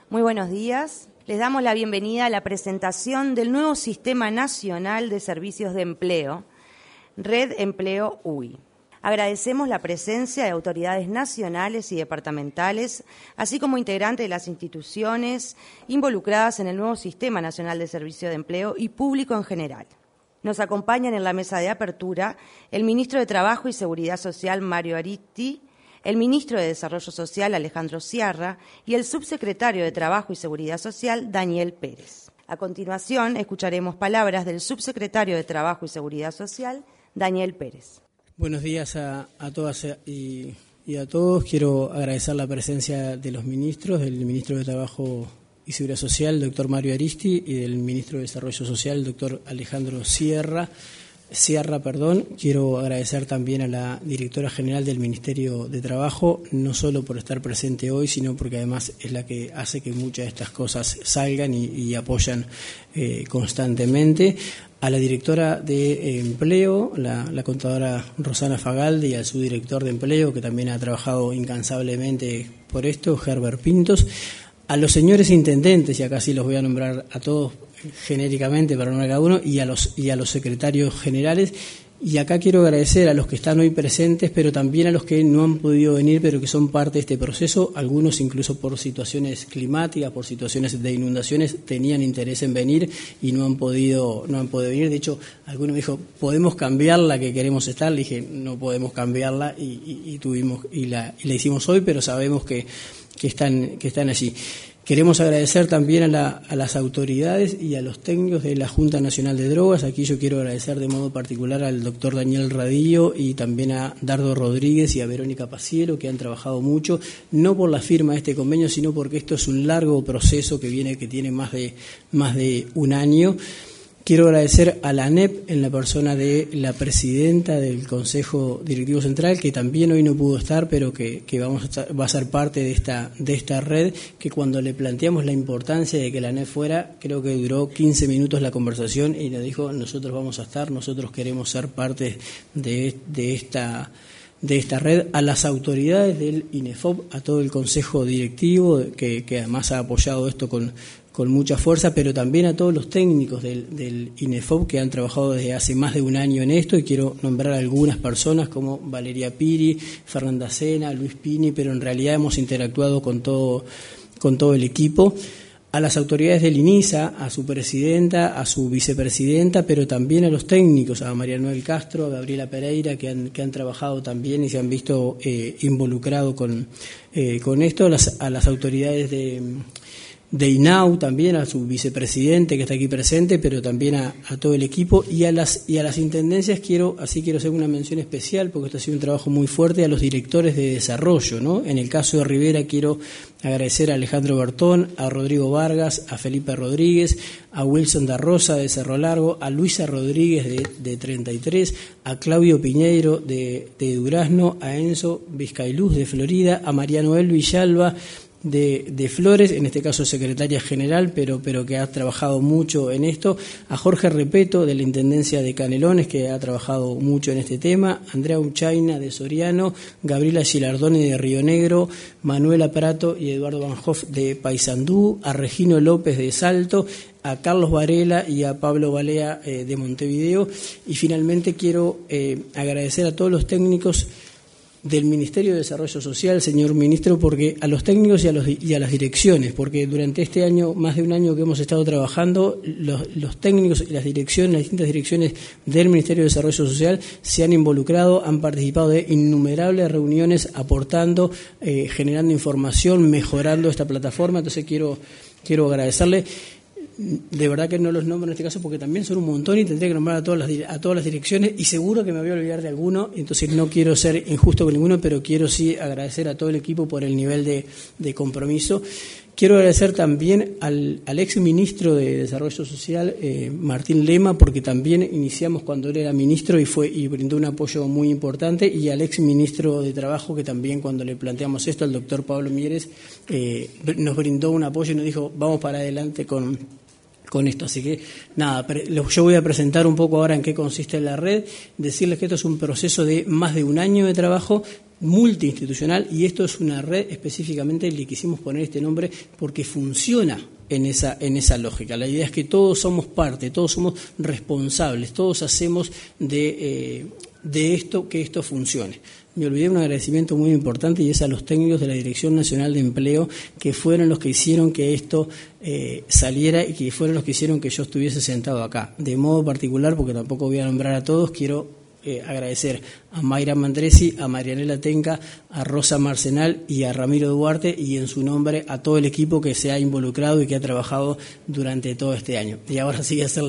Muy buenos días. Les damos la bienvenida a la presentación del nuevo Sistema Nacional de Servicios de Empleo, Red Empleo UI. Agradecemos la presencia de autoridades nacionales y departamentales, así como integrantes de las instituciones involucradas en el nuevo Sistema Nacional de Servicios de Empleo y público en general. Nos acompañan en la mesa de apertura el Ministro de Trabajo y Seguridad Social, Mario Aristi, el Ministro de Desarrollo Social, Alejandro Sierra, y el Subsecretario de Trabajo y Seguridad Social, Daniel Pérez. A continuación, escucharemos palabras del Subsecretario de Trabajo y Seguridad Social, Daniel Pérez. Buenos días a todas y a todos. Quiero agradecer la presencia de los ministros, del Ministro de Trabajo y Seguridad Social, el doctor Mario Aristi, y del Ministro de Desarrollo Social, el doctor Alejandro Sierra. Quiero agradecer también a la Directora General del Ministerio de Trabajo, no solo por estar presente hoy, sino porque además es la que hace que muchas de estas cosas salgan y apoyan constantemente. A la Directora de Empleo, la contadora Rosana Fagalde, y al subdirector de Empleo, que también ha trabajado incansablemente por esto, Herbert Pintos. A los señores intendentes, y acá sí los voy a nombrar a todos genéricamente para nombrar a cada uno, y a los secretarios generales. Y acá quiero agradecer a los que están hoy presentes, pero también a los que no han podido venir, pero que son parte de este proceso. Algunos incluso por situaciones climáticas, por situaciones de inundaciones, tenían interés en venir y no han podido venir. De hecho, alguno me dijo, ¿podemos cambiar la que queremos estar? Le dije, no podemos cambiarla y la hicimos hoy, pero sabemos que están allí. Queremos agradecer también a las autoridades y a los técnicos de la Junta Nacional de Drogas. Aquí yo quiero agradecer de modo particular al doctor Daniel Radillo y también a Dardo Rodríguez y a Verónica Paciero, que han trabajado mucho, no por la firma de este convenio, sino porque esto es un largo proceso que tiene más de un año. Quiero agradecer a la ANEP en la persona de la presidenta del Consejo Directivo Central, que también hoy no pudo estar, pero que va a ser parte de esta red, que cuando le planteamos la importancia de que la ANEP fuera, creo que duró 15 minutos la conversación y nos dijo, nosotros vamos a estar, nosotros queremos ser parte de esta red. A las autoridades del INEFOP, a todo el Consejo Directivo, que además ha apoyado esto con mucha fuerza, pero también a todos los técnicos del INEFOP que han trabajado desde hace más de un año en esto, y quiero nombrar a algunas personas como Valeria Piri, Fernanda Sena, Luis Pini, pero en realidad hemos interactuado con todo el equipo. A las autoridades del INISA, a su presidenta, a su vicepresidenta, pero también a los técnicos, a María Noel Castro, a Gabriela Pereira, que han trabajado también y se han visto involucrados con esto, a las autoridades de INAU también, a su vicepresidente que está aquí presente, pero también a todo el equipo, y a las intendencias quiero hacer una mención especial, porque esto ha sido un trabajo muy fuerte, a los directores de desarrollo, ¿no? En el caso de Rivera quiero agradecer a Alejandro Bertón, a Rodrigo Vargas, a Felipe Rodríguez, a Wilson da Rosa de Cerro Largo, a Luisa Rodríguez de 33, a Claudio Piñeiro de Durazno, a Enzo Vizcailuz de Florida, a María Noel Villalba de Flores, en este caso secretaria general, pero que ha trabajado mucho en esto, a Jorge Repeto de la Intendencia de Canelones, que ha trabajado mucho en este tema, Andrea Uchaina de Soriano, Gabriela Gilardone de Río Negro, Manuela Prato y Eduardo Van Hoff de Paysandú, a Regino López de Salto, a Carlos Varela y a Pablo Balea de Montevideo, y finalmente quiero agradecer a todos los técnicos del Ministerio de Desarrollo Social, señor ministro, porque a los técnicos y a las direcciones, porque durante este año, más de un año que hemos estado trabajando, los técnicos y las distintas direcciones del Ministerio de Desarrollo Social se han involucrado, han participado de innumerables reuniones, aportando, generando información, mejorando esta plataforma. Entonces quiero agradecerle. De verdad que no los nombro en este caso porque también son un montón y tendría que nombrar a todas las direcciones, y seguro que me voy a olvidar de alguno, entonces no quiero ser injusto con ninguno, pero quiero sí agradecer a todo el equipo por el nivel de compromiso. Quiero agradecer también al ex ministro de Desarrollo Social, Martín Lema, porque también iniciamos cuando él era ministro y brindó un apoyo muy importante, y al ex ministro de Trabajo, que también cuando le planteamos esto, al doctor Pablo Mieres, nos brindó un apoyo y nos dijo, vamos para adelante con esto. Así que nada, yo voy a presentar un poco ahora en qué consiste la red, decirles que esto es un proceso de más de un año de trabajo multiinstitucional, y esto es una red específicamente, le quisimos poner este nombre porque funciona en esa lógica. La idea es que todos somos parte, todos somos responsables, todos hacemos de esto que esto funcione. Me olvidé un agradecimiento muy importante, y es a los técnicos de la Dirección Nacional de Empleo, que fueron los que hicieron que esto saliera y que fueron los que hicieron que yo estuviese sentado acá. De modo particular, porque tampoco voy a nombrar a todos, quiero agradecer a Mayra Mandresi, a Marianela Tenca, a Rosa Marcenal y a Ramiro Duarte, y en su nombre a todo el equipo que se ha involucrado y que ha trabajado durante todo este año. Y ahora sí voy a hacer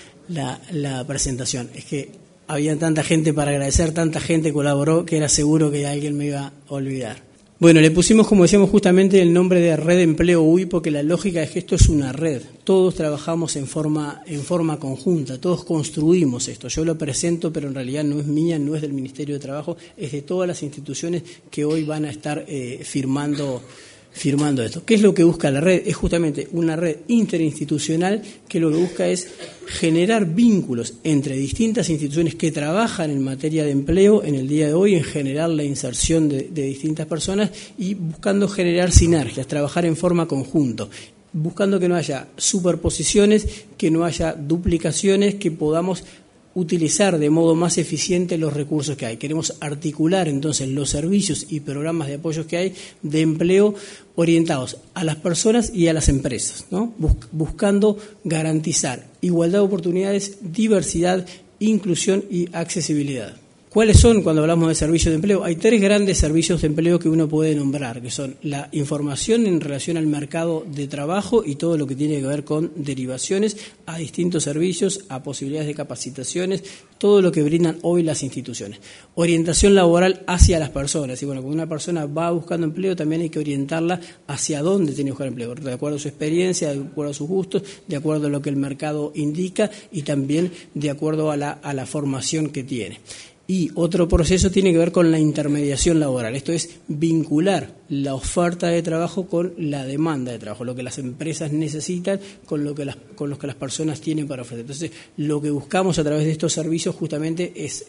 la presentación. Es que había tanta gente para agradecer, tanta gente colaboró, que era seguro que alguien me iba a olvidar. Bueno, le pusimos, como decíamos, justamente el nombre de Red Empleo UI, porque la lógica es que esto es una red. Todos trabajamos en forma conjunta, todos construimos esto. Yo lo presento, pero en realidad no es mía, no es del Ministerio de Trabajo, es de todas las instituciones que hoy van a estar firmando esto. ¿Qué es lo que busca la red? Es justamente una red interinstitucional que lo que busca es generar vínculos entre distintas instituciones que trabajan en materia de empleo en el día de hoy, en generar la inserción de distintas personas y buscando generar sinergias, trabajar en forma conjunta, buscando que no haya superposiciones, que no haya duplicaciones, que podamos utilizar de modo más eficiente los recursos que hay. Queremos articular entonces los servicios y programas de apoyo que hay de empleo orientados a las personas y a las empresas, ¿no? Buscando garantizar igualdad de oportunidades, diversidad, inclusión y accesibilidad. ¿Cuáles son cuando hablamos de servicios de empleo? Hay 3 grandes servicios de empleo que uno puede nombrar, que son la información en relación al mercado de trabajo y todo lo que tiene que ver con derivaciones a distintos servicios, a posibilidades de capacitaciones, todo lo que brindan hoy las instituciones. Orientación laboral hacia las personas. Y bueno, cuando una persona va buscando empleo, también hay que orientarla hacia dónde tiene que buscar empleo, de acuerdo a su experiencia, de acuerdo a sus gustos, de acuerdo a lo que el mercado indica y también de acuerdo a la formación que tiene. Y otro proceso tiene que ver con la intermediación laboral. Esto es vincular la oferta de trabajo con la demanda de trabajo, lo que las empresas necesitan con lo que las personas tienen para ofrecer. Entonces, lo que buscamos a través de estos servicios justamente es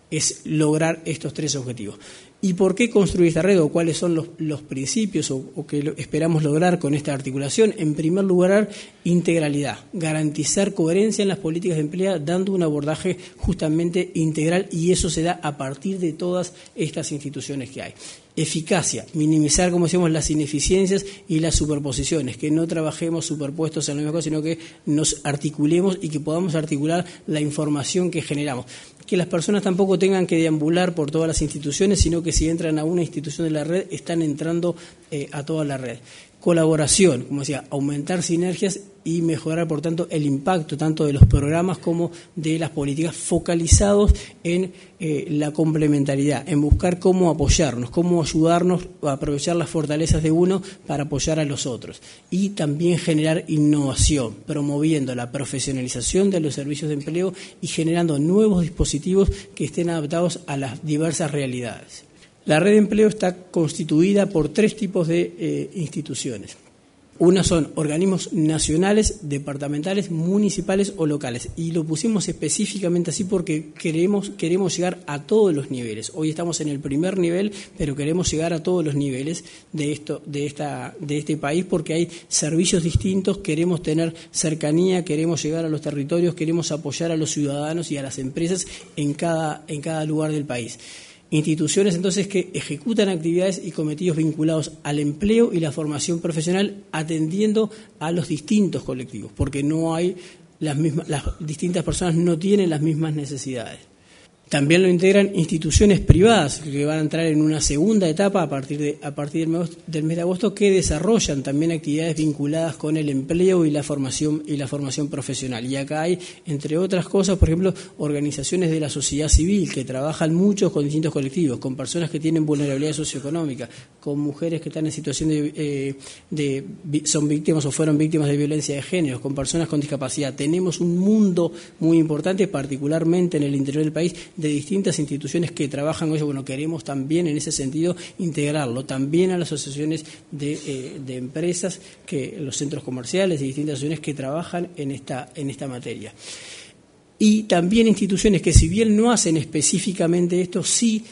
lograr estos 3 objetivos. ¿Y por qué construir esta red, o cuáles son los principios o que esperamos lograr con esta articulación? En primer lugar, integralidad, garantizar coherencia en las políticas de empleo, dando un abordaje justamente integral, y eso se da a partir de todas estas instituciones que hay. Eficacia, minimizar, como decíamos, las ineficiencias y las superposiciones, que no trabajemos superpuestos en la misma cosa, sino que nos articulemos y que podamos articular la información que generamos. Que las personas tampoco tengan que deambular por todas las instituciones, sino que si entran a una institución de la red, están entrando a toda la red. Colaboración, como decía, aumentar sinergias y mejorar, por tanto, el impacto tanto de los programas como de las políticas, focalizados en la complementariedad, en buscar cómo apoyarnos, cómo ayudarnos a aprovechar las fortalezas de uno para apoyar a los otros. Y también generar innovación, promoviendo la profesionalización de los servicios de empleo y generando nuevos dispositivos que estén adaptados a las diversas realidades. La red de empleo está constituida por 3 tipos de instituciones. Una son organismos nacionales, departamentales, municipales o locales. Y lo pusimos específicamente así porque queremos llegar a todos los niveles. Hoy estamos en el primer nivel, pero queremos llegar a todos los niveles de este país, porque hay servicios distintos, queremos tener cercanía, queremos llegar a los territorios, queremos apoyar a los ciudadanos y a las empresas en cada lugar del país. Instituciones, entonces, que ejecutan actividades y cometidos vinculados al empleo y la formación profesional, atendiendo a los distintos colectivos, porque las distintas personas no tienen las mismas necesidades. También lo integran instituciones privadas que van a entrar en una segunda etapa a partir del mes de agosto, que desarrollan también actividades vinculadas con el empleo y la formación profesional. Y acá hay, entre otras cosas, por ejemplo, organizaciones de la sociedad civil que trabajan mucho con distintos colectivos, con personas que tienen vulnerabilidad socioeconómica, con mujeres que están en situación son víctimas o fueron víctimas de violencia de género, con personas con discapacidad. Tenemos un mundo muy importante, particularmente en el interior del país, de distintas instituciones que trabajan con ellos. Bueno, queremos también en ese sentido integrarlo también a las asociaciones de empresas, los centros comerciales y distintas asociaciones que trabajan en esta materia. Y también instituciones que, si bien no hacen específicamente esto, sí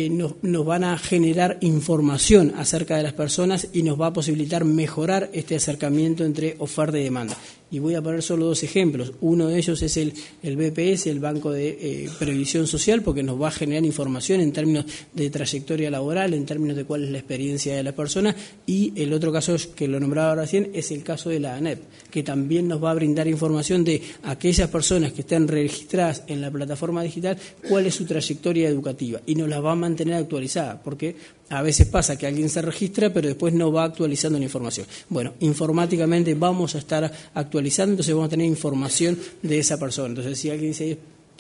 nos van a generar información acerca de las personas y nos va a posibilitar mejorar este acercamiento entre oferta y demanda. Y voy a poner solo 2 ejemplos. Uno de ellos es el BPS, el Banco de Previsión Social, porque nos va a generar información en términos de trayectoria laboral, en términos de cuál es la experiencia de la persona. Y el otro caso, que lo nombraba recién, es el caso de la ANEP, que también nos va a brindar información de aquellas personas que están registradas en la plataforma digital, cuál es su trayectoria educativa, y nos la va a mantener actualizada, porque a veces pasa que alguien se registra pero después no va actualizando la información. Bueno, informáticamente vamos a estar actualizando, entonces vamos a tener información de esa persona. Entonces, si alguien dice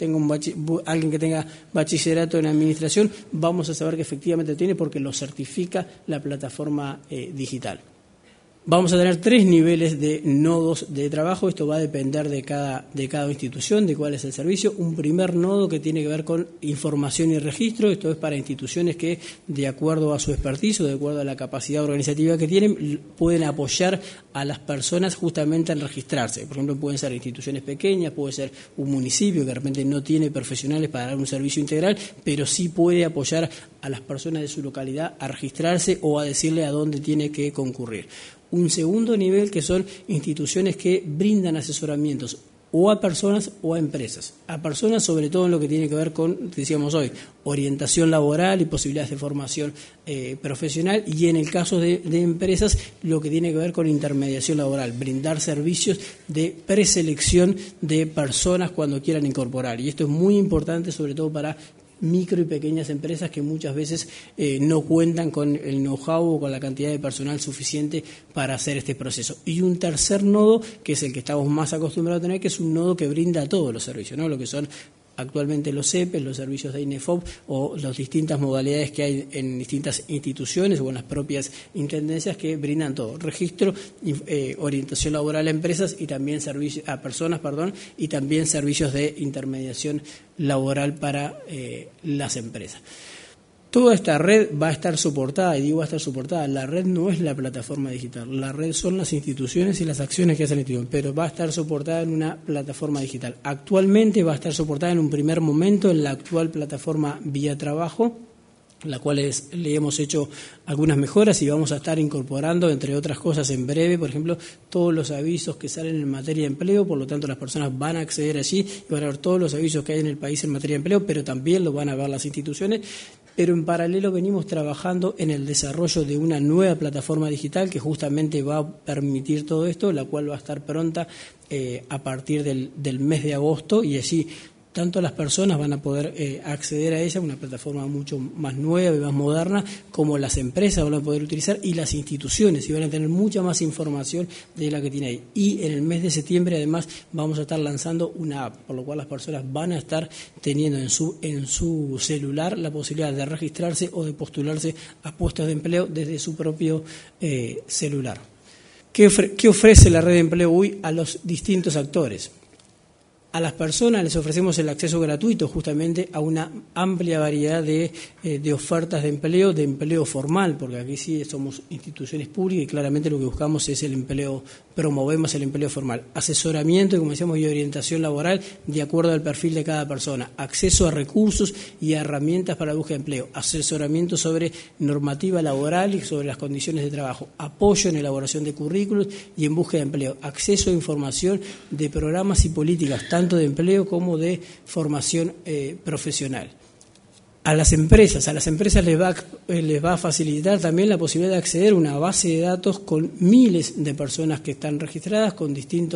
tengo alguien que tenga bachillerato en administración, vamos a saber que efectivamente lo tiene porque lo certifica la plataforma digital. Vamos a tener 3 niveles de nodos de trabajo. Esto va a depender de cada institución, de cuál es el servicio. Un primer nodo que tiene que ver con información y registro. Esto es para instituciones que, de acuerdo a su expertise o de acuerdo a la capacidad organizativa que tienen, pueden apoyar a las personas justamente en registrarse. Por ejemplo, pueden ser instituciones pequeñas, puede ser un municipio que de repente no tiene profesionales para dar un servicio integral, pero sí puede apoyar a las personas de su localidad a registrarse o a decirle a dónde tiene que concurrir. Un segundo nivel que son instituciones que brindan asesoramientos o a personas o a empresas. A personas sobre todo en lo que tiene que ver con, decíamos hoy, orientación laboral y posibilidades de formación profesional, y en el caso de empresas lo que tiene que ver con intermediación laboral, brindar servicios de preselección de personas cuando quieran incorporar. Y esto es muy importante sobre todo para micro y pequeñas empresas que muchas veces no cuentan con el know-how o con la cantidad de personal suficiente para hacer este proceso. Y un tercer nodo, que es el que estamos más acostumbrados a tener, que es un nodo que brinda todos los servicios, ¿no? Lo que son actualmente los CEPES, los servicios de INEFOP o las distintas modalidades que hay en distintas instituciones o en las propias intendencias que brindan todo: registro, orientación laboral a empresas y también a personas, y también servicios de intermediación laboral para las empresas. Toda esta red va a estar soportada, y digo va a estar soportada, la red no es la plataforma digital, la red son las instituciones y las acciones que hacen la institución, pero va a estar soportada en una plataforma digital. Actualmente va a estar soportada en un primer momento en la actual plataforma Vía Trabajo, la cual le hemos hecho algunas mejoras y vamos a estar incorporando, entre otras cosas, en breve, por ejemplo, todos los avisos que salen en materia de empleo. Por lo tanto, las personas van a acceder allí y van a ver todos los avisos que hay en el país en materia de empleo, pero también lo van a ver las instituciones. Pero en paralelo venimos trabajando en el desarrollo de una nueva plataforma digital que justamente va a permitir todo esto, la cual va a estar pronta a partir del mes de agosto, y allí tanto las personas van a poder acceder a ella, una plataforma mucho más nueva y más moderna, como las empresas van a poder utilizar, y las instituciones, y van a tener mucha más información de la que tiene ahí. Y en el mes de septiembre, además, vamos a estar lanzando una app, por lo cual las personas van a estar teniendo en su celular la posibilidad de registrarse o de postularse a puestos de empleo desde su propio celular. ¿Qué ofrece la red de empleo UI a los distintos actores? A las personas les ofrecemos el acceso gratuito justamente a una amplia variedad de ofertas de empleo formal, porque aquí sí somos instituciones públicas y claramente lo que buscamos es promovemos el empleo formal. Asesoramiento, como decíamos, y orientación laboral de acuerdo al perfil de cada persona. Acceso a recursos y a herramientas para la búsqueda de empleo. Asesoramiento sobre normativa laboral y sobre las condiciones de trabajo. Apoyo en elaboración de currículos y en búsqueda de empleo. Acceso a información de programas y políticas, tanto de empleo como de formación profesional. A las empresas les va a facilitar también la posibilidad de acceder a una base de datos con miles de personas que están registradas, con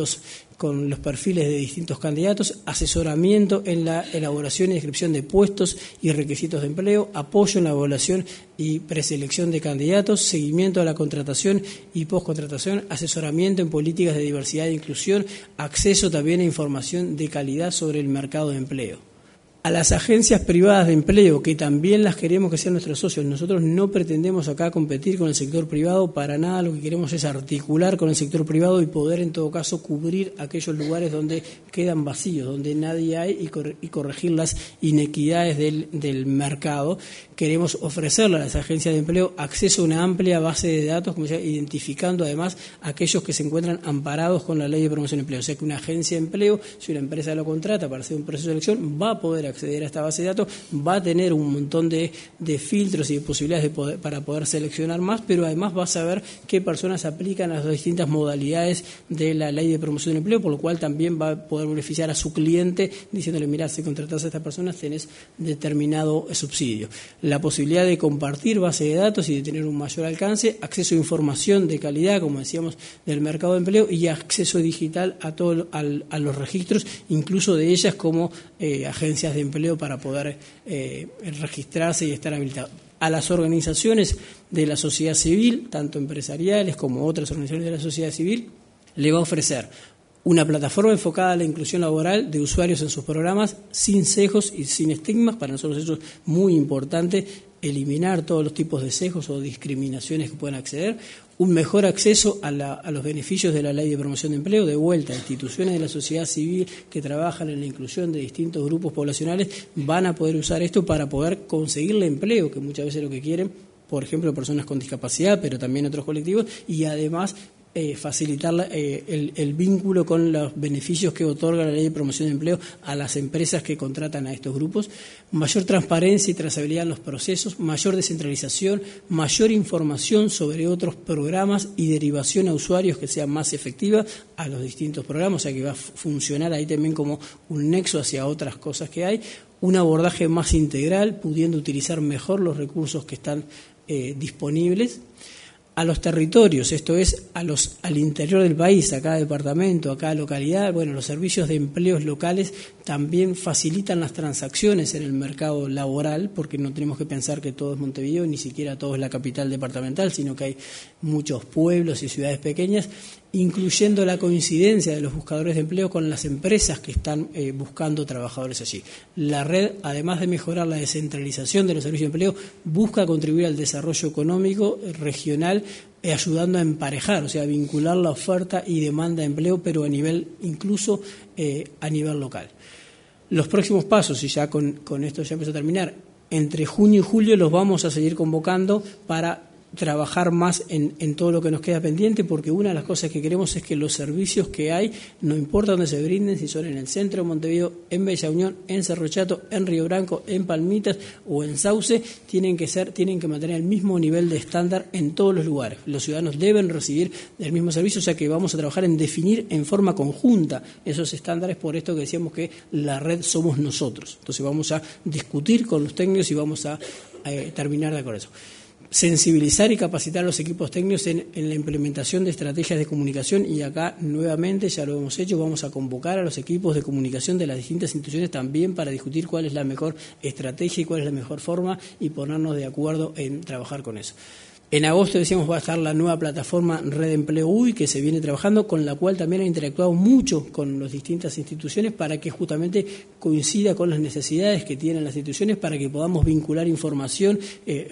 los perfiles de distintos candidatos, asesoramiento en la elaboración y descripción de puestos y requisitos de empleo, apoyo en la evaluación y preselección de candidatos, seguimiento a la contratación y postcontratación, asesoramiento en políticas de diversidad e inclusión, acceso también a información de calidad sobre el mercado de empleo. A las agencias privadas de empleo, que también las queremos que sean nuestros socios. Nosotros no pretendemos acá competir con el sector privado, para nada. Lo que queremos es articular con el sector privado y poder, en todo caso, cubrir aquellos lugares donde quedan vacíos, donde nadie hay, y corregir las inequidades del mercado. Queremos ofrecerle a las agencias de empleo acceso a una amplia base de datos, como decía, identificando además aquellos que se encuentran amparados con la Ley de Promoción de Empleo. O sea que una agencia de empleo, si una empresa lo contrata para hacer un proceso de selección, va a poder acceder a esta base de datos, va a tener un montón de filtros y de posibilidades para poder seleccionar más, pero además va a saber qué personas aplican a las distintas modalidades de la Ley de Promoción de Empleo, por lo cual también va a poder beneficiar a su cliente diciéndole: mirá, si contratás a estas personas tenés determinado subsidio. La posibilidad de compartir base de datos y de tener un mayor alcance, acceso a información de calidad, como decíamos, del mercado de empleo, y acceso digital a los registros, incluso de ellas como agencias de empleo, para poder registrarse y estar habilitados. A las organizaciones de la sociedad civil, tanto empresariales como otras organizaciones de la sociedad civil, le va a ofrecer una plataforma enfocada a la inclusión laboral de usuarios en sus programas, sin sesgos y sin estigmas. Para nosotros eso es muy importante, eliminar todos los tipos de sesgos o discriminaciones que puedan acceder. Un mejor acceso a los beneficios de la Ley de Promoción de Empleo. De vuelta, instituciones de la sociedad civil que trabajan en la inclusión de distintos grupos poblacionales van a poder usar esto para poder conseguirle empleo, que muchas veces es lo que quieren, por ejemplo, personas con discapacidad, pero también otros colectivos, y además facilitar el vínculo con los beneficios que otorga la Ley de Promoción de Empleo a las empresas que contratan a estos grupos. Mayor transparencia y trazabilidad en los procesos, mayor descentralización, mayor información sobre otros programas y derivación a usuarios que sea más efectiva a los distintos programas, o sea que va a funcionar ahí también como un nexo hacia otras cosas que hay. Un abordaje más integral, pudiendo utilizar mejor los recursos que están disponibles. A los territorios, esto es, al interior del país, a cada departamento, a cada localidad, bueno, los servicios de empleos locales también facilitan las transacciones en el mercado laboral, porque no tenemos que pensar que todo es Montevideo, ni siquiera todo es la capital departamental, sino que hay muchos pueblos y ciudades pequeñas, incluyendo la coincidencia de los buscadores de empleo con las empresas que están buscando trabajadores allí. La red, además de mejorar la descentralización de los servicios de empleo, busca contribuir al desarrollo económico regional, ayudando a emparejar, o sea, a vincular la oferta y demanda de empleo, pero a nivel, incluso a nivel local. Los próximos pasos, y ya con esto ya empiezo a terminar, entre junio y julio los vamos a seguir convocando para trabajar más en todo lo que nos queda pendiente, porque una de las cosas que queremos es que los servicios que hay, no importa dónde se brinden, si son en el centro de Montevideo, en Bella Unión, en Cerro Chato, en Río Branco, en Palmitas o en Sauce, tienen que mantener el mismo nivel de estándar en todos los lugares. Los ciudadanos deben recibir el mismo servicio, o sea que vamos a trabajar en definir en forma conjunta esos estándares, por esto que decíamos que la red somos nosotros. Entonces vamos a discutir con los técnicos y vamos a terminar de acuerdo eso. Sensibilizar y capacitar a los equipos técnicos en la implementación de estrategias de comunicación, y acá nuevamente, ya lo hemos hecho, vamos a convocar a los equipos de comunicación de las distintas instituciones también para discutir cuál es la mejor estrategia y cuál es la mejor forma y ponernos de acuerdo en trabajar con eso. En agosto, decíamos, va a estar la nueva plataforma Red Empleo UI, que se viene trabajando, con la cual también ha interactuado mucho con las distintas instituciones para que justamente coincida con las necesidades que tienen las instituciones, para que podamos vincular información,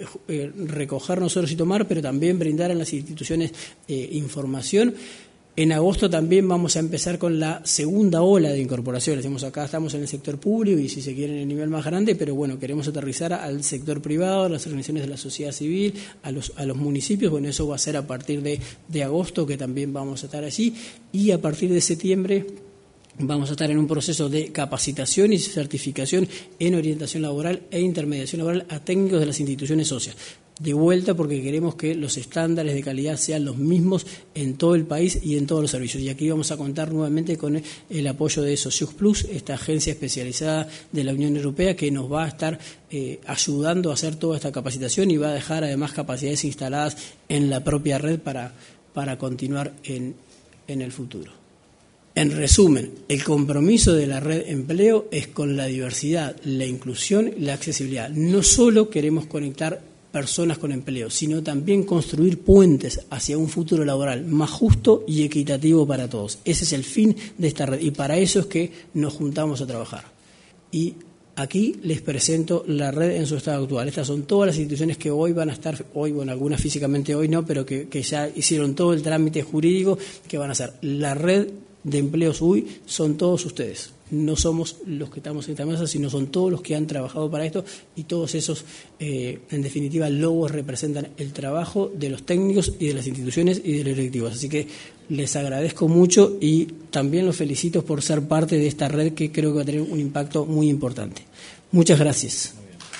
recoger nosotros y tomar, pero también brindar a las instituciones información. En agosto también vamos a empezar con la segunda ola de incorporaciones. Decimos, acá estamos en el sector público y, si se quiere, en el nivel más grande, pero bueno, queremos aterrizar al sector privado, a las organizaciones de la sociedad civil, a los municipios. Bueno, eso va a ser a partir de agosto, que también vamos a estar allí, y a partir de septiembre vamos a estar en un proceso de capacitación y certificación en orientación laboral e intermediación laboral a técnicos de las instituciones socias. De vuelta, porque queremos que los estándares de calidad sean los mismos en todo el país y en todos los servicios. Y aquí vamos a contar nuevamente con el apoyo de Socius Plus, esta agencia especializada de la Unión Europea, que nos va a estar ayudando a hacer toda esta capacitación, y va a dejar además capacidades instaladas en la propia red para continuar en el futuro. En resumen, el compromiso de la Red Empleo es con la diversidad, la inclusión y la accesibilidad. No solo queremos conectar personas con empleo, sino también construir puentes hacia un futuro laboral más justo y equitativo para todos. Ese es el fin de esta red, y para eso es que nos juntamos a trabajar. Y Aquí les presento la red en su estado actual. Estas son todas las instituciones que hoy van a estar, algunas físicamente hoy no, pero que ya hicieron todo el trámite jurídico, que van a hacer. La red de empleos UI son todos ustedes. No somos los que estamos en esta mesa, sino son todos los que han trabajado para esto, y todos esos, en definitiva, logos representan el trabajo de los técnicos y de las instituciones y de los directivos. Así que les agradezco mucho y también los felicito por ser parte de esta red que creo que va a tener un impacto muy importante. Muchas gracias.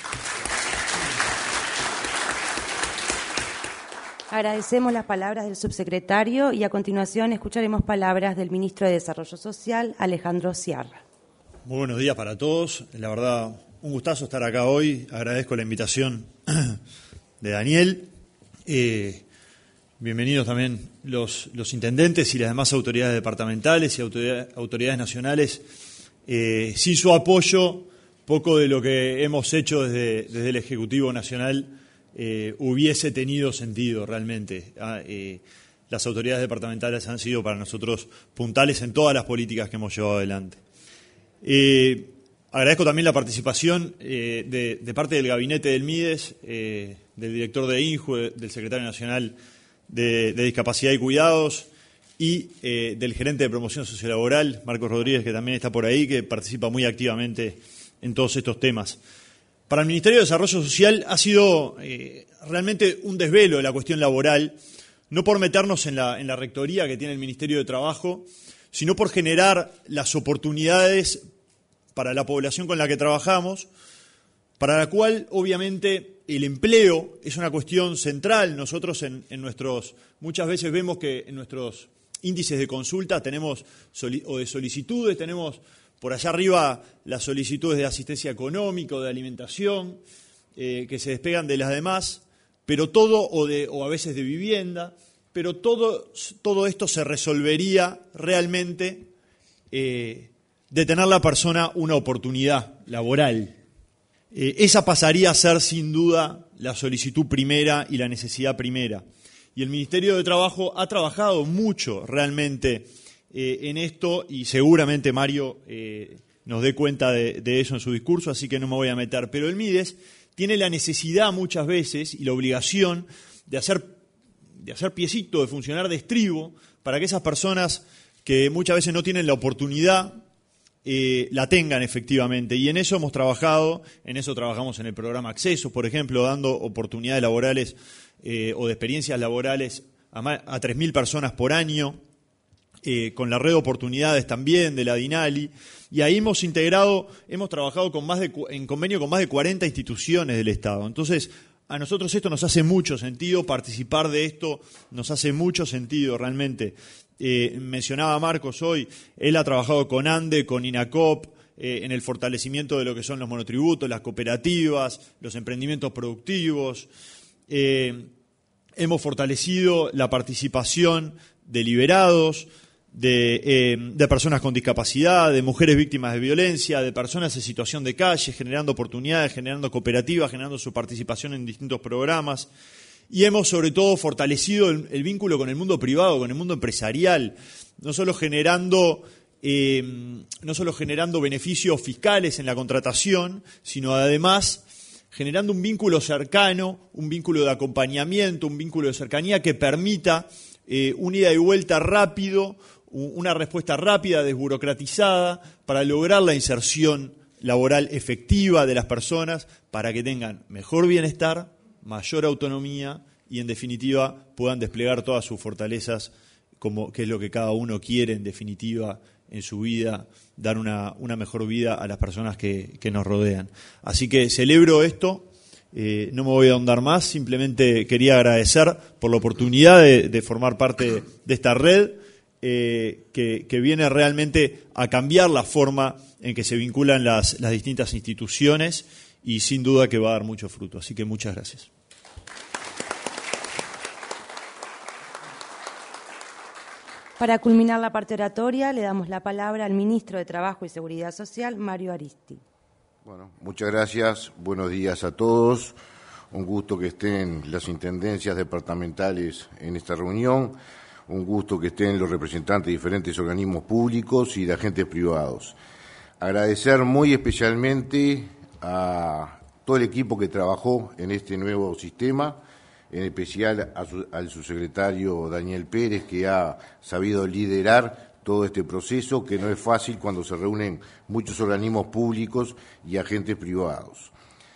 Agradecemos las palabras del subsecretario y a continuación escucharemos palabras del ministro de Desarrollo Social, Alejandro Sciarra. Muy buenos días para todos. La verdad, un gustazo estar acá hoy. Agradezco la invitación de Daniel. Bienvenidos también los intendentes y las demás autoridades departamentales y autoridades nacionales. Sin su apoyo, poco de lo que hemos hecho desde el Ejecutivo Nacional hubiese tenido sentido realmente. Las autoridades departamentales han sido para nosotros puntales en todas las políticas que hemos llevado adelante. Agradezco también la participación de parte del gabinete del MIDES, del director de INJU, del secretario nacional de Discapacidad y Cuidados y del gerente de promoción sociolaboral, Marcos Rodríguez, que también está por ahí, que participa muy activamente en todos estos temas. Para el Ministerio de Desarrollo Social ha sido realmente un desvelo de la cuestión laboral, no por meternos en la rectoría que tiene el Ministerio de Trabajo, sino por generar las oportunidades para la población con la que trabajamos, para la cual obviamente el empleo es una cuestión central. Nosotros muchas veces vemos que en nuestros índices de consulta tenemos, o de solicitudes, tenemos por allá arriba las solicitudes de asistencia económica o de alimentación, que se despegan de las demás, pero todo, o a veces de vivienda, pero todo esto se resolvería realmente de tener la persona una oportunidad laboral. Esa pasaría a ser sin duda la solicitud primera y la necesidad primera. Y el Ministerio de Trabajo ha trabajado mucho realmente en esto, y seguramente Mario nos dé cuenta de eso en su discurso, así que no me voy a meter. Pero el MIDES tiene la necesidad muchas veces y la obligación de hacer piecito, de funcionar de estribo, para que esas personas que muchas veces no tienen la oportunidad la tengan efectivamente. Y en eso hemos trabajado, en eso trabajamos en el programa Acceso, por ejemplo, dando oportunidades laborales o de experiencias laborales a 3.000 personas por año, con la red de oportunidades también de la DINALI, y ahí hemos trabajado en convenio con más de 40 instituciones del Estado. Entonces, a nosotros esto nos hace mucho sentido, participar de esto nos hace mucho sentido realmente. Mencionaba Marcos hoy, él ha trabajado con ANDE, con INACOP, en el fortalecimiento de lo que son los monotributos, las cooperativas, los emprendimientos productivos. Hemos fortalecido la participación de liberados, de personas con discapacidad, de mujeres víctimas de violencia, de personas en situación de calle, generando oportunidades, generando cooperativas, generando su participación en distintos programas. Y hemos sobre todo fortalecido el vínculo con el mundo privado, con el mundo empresarial, no solo generando beneficios fiscales en la contratación, sino además generando un vínculo cercano, un vínculo de acompañamiento, un vínculo de cercanía que permita un ida y vuelta rápido, una respuesta rápida, desburocratizada, para lograr la inserción laboral efectiva de las personas, para que tengan mejor bienestar, mayor autonomía y, en definitiva, puedan desplegar todas sus fortalezas, que es lo que cada uno quiere, en definitiva, en su vida, dar una mejor vida a las personas que nos rodean. Así que celebro esto. No me voy a ahondar más, simplemente quería agradecer por la oportunidad de formar parte de esta red que viene realmente a cambiar la forma en que se vinculan las distintas instituciones, y sin duda que va a dar mucho fruto. Así que muchas gracias. Para culminar la parte oratoria, le damos la palabra al ministro de Trabajo y Seguridad Social, Mario Aristi. Bueno, muchas gracias. Buenos días a todos. Un gusto que estén las intendencias departamentales en esta reunión. Un gusto que estén los representantes de diferentes organismos públicos y de agentes privados. Agradecer muy especialmente a todo el equipo que trabajó en este nuevo sistema, en especial al subsecretario Daniel Pérez, que ha sabido liderar todo este proceso, que no es fácil cuando se reúnen muchos organismos públicos y agentes privados.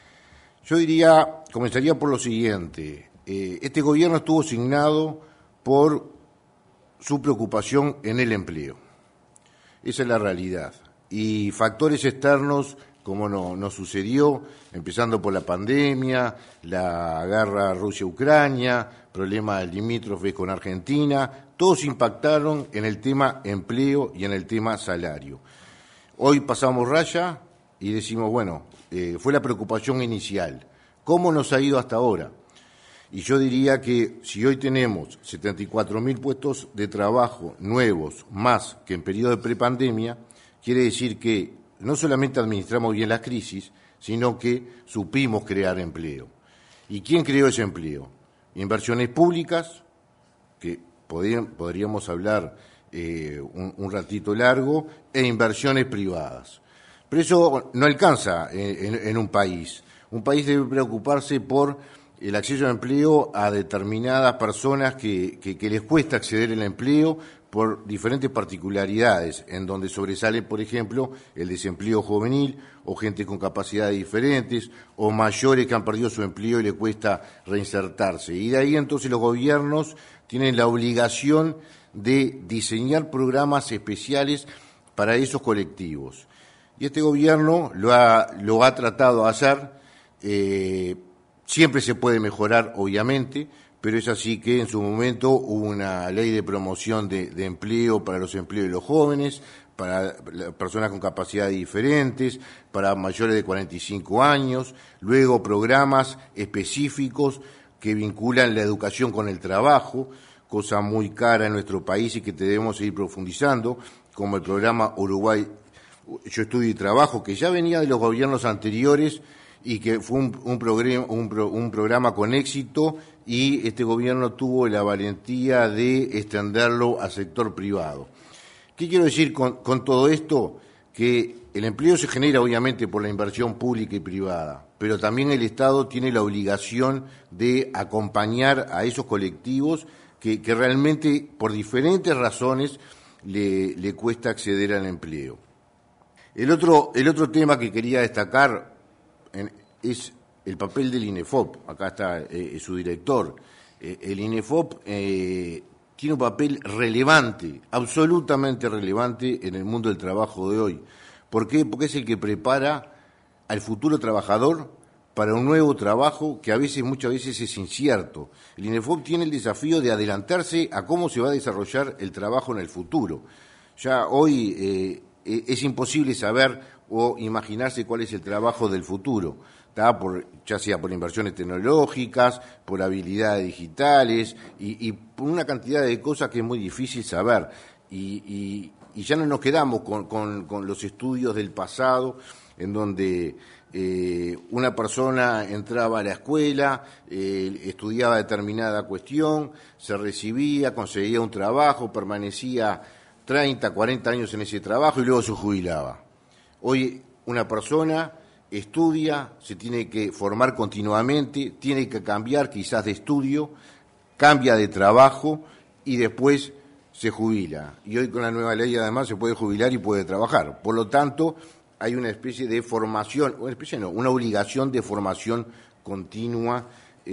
Yo comenzaría por lo siguiente. Este gobierno estuvo signado por su preocupación en el empleo. Esa es la realidad. Y factores externos, como nos sucedió, empezando por la pandemia, la guerra Rusia-Ucrania, problemas limítrofes con Argentina, todos impactaron en el tema empleo y en el tema salario. Hoy pasamos raya y decimos, bueno, fue la preocupación inicial. ¿Cómo nos ha ido hasta ahora? Y yo diría que si hoy tenemos 74.000 puestos de trabajo nuevos, más que en periodo de prepandemia, quiere decir que no solamente administramos bien la crisis, sino que supimos crear empleo. ¿Y quién creó ese empleo? Inversiones públicas, que podríamos hablar un ratito largo, e inversiones privadas. Pero eso no alcanza en un país. Un país debe preocuparse por el acceso al empleo a determinadas personas que les cuesta acceder al empleo por diferentes particularidades, en donde sobresale, por ejemplo, el desempleo juvenil, o gente con capacidades diferentes, o mayores que han perdido su empleo y les cuesta reinsertarse. Y de ahí entonces los gobiernos tienen la obligación de diseñar programas especiales para esos colectivos. Y este gobierno lo ha tratado de hacer. Siempre se puede mejorar, obviamente, pero es así que en su momento hubo una ley de promoción de empleo para los empleos de los jóvenes, para personas con capacidades diferentes, para mayores de 45 años, luego programas específicos que vinculan la educación con el trabajo, cosa muy cara en nuestro país y que debemos seguir profundizando, como el programa Uruguay Yo Estudio y Trabajo, que ya venía de los gobiernos anteriores y que fue un programa con éxito, y este gobierno tuvo la valentía de extenderlo al sector privado. ¿Qué quiero decir con todo esto? Que el empleo se genera obviamente por la inversión pública y privada, pero también el Estado tiene la obligación de acompañar a esos colectivos que realmente por diferentes razones le cuesta acceder al empleo. El otro tema que quería destacar es el papel del INEFOP. Acá está su director. El INEFOP tiene un papel relevante, absolutamente relevante en el mundo del trabajo de hoy. ¿Por qué? Porque es el que prepara al futuro trabajador para un nuevo trabajo que muchas veces es incierto. El INEFOP tiene el desafío de adelantarse a cómo se va a desarrollar el trabajo en el futuro. Ya hoy es imposible saber o imaginarse cuál es el trabajo del futuro, ya sea por inversiones tecnológicas, por habilidades digitales y por una cantidad de cosas que es muy difícil saber. Y ya no nos quedamos con los estudios del pasado, en donde una persona entraba a la escuela, estudiaba determinada cuestión, se recibía, conseguía un trabajo, permanecía 30, 40 años en ese trabajo y luego se jubilaba. Hoy una persona estudia, se tiene que formar continuamente, tiene que cambiar quizás de estudio, cambia de trabajo y después se jubila. Y hoy con la nueva ley además se puede jubilar y puede trabajar. Por lo tanto, hay una especie de formación, una obligación de formación continua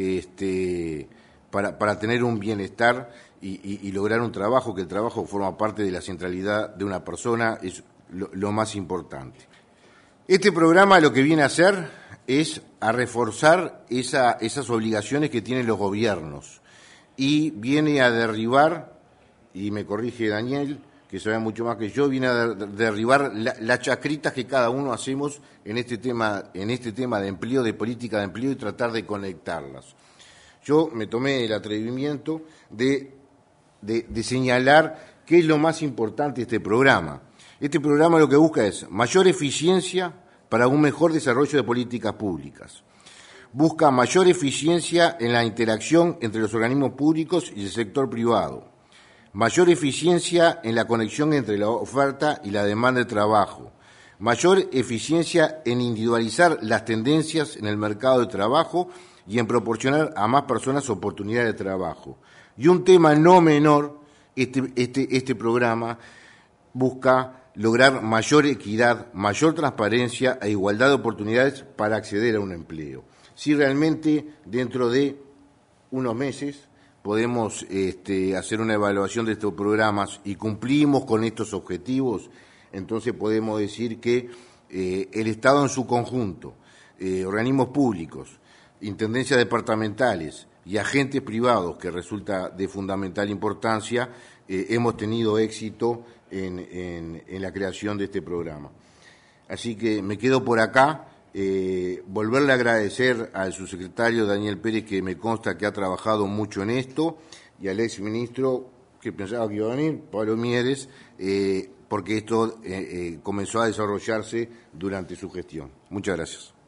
para tener un bienestar y lograr un trabajo, que el trabajo forma parte de la centralidad de una persona, es lo más importante. Este programa lo que viene a hacer es a reforzar esas obligaciones que tienen los gobiernos y viene a derribar, y me corrige Daniel, que sabe mucho más que yo, viene a derribar las chacritas que cada uno hacemos en este tema de empleo, de política de empleo, y tratar de conectarlas. Yo me tomé el atrevimiento de señalar qué es lo más importante de este programa. Este programa lo que busca es mayor eficiencia para un mejor desarrollo de políticas públicas. Busca mayor eficiencia en la interacción entre los organismos públicos y el sector privado. Mayor eficiencia en la conexión entre la oferta y la demanda de trabajo. mayor eficiencia en individualizar las tendencias en el mercado de trabajo y en proporcionar a más personas oportunidades de trabajo. Y un tema no menor, este programa busca lograr mayor equidad, mayor transparencia e igualdad de oportunidades para acceder a un empleo. Si realmente dentro de unos meses podemos hacer una evaluación de estos programas y cumplimos con estos objetivos, entonces podemos decir que el Estado en su conjunto, organismos públicos, intendencias departamentales y agentes privados, que resulta de fundamental importancia, hemos tenido éxito en la creación de este programa. Así que me quedo por acá, volverle a agradecer al subsecretario Daniel Pérez, que me consta que ha trabajado mucho en esto, y al exministro, que pensaba que iba a venir, Pablo Mieres, porque esto comenzó a desarrollarse durante su gestión. Muchas gracias.